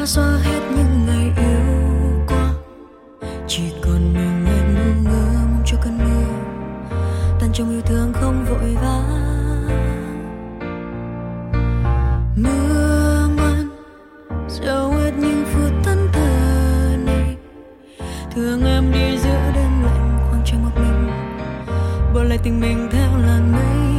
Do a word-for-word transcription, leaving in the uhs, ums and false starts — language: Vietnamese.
đã xóa hết những ngày yêu qua, chỉ còn mình em ngu ngơ mong cho cơn mưa tan trong yêu thương không vội vã. Mưa ngoan dẫu hết những phút thẫn thờ này, thương em đi giữa đêm lạnh khoang trong một mình, bỏ lại tình mình theo làn mây.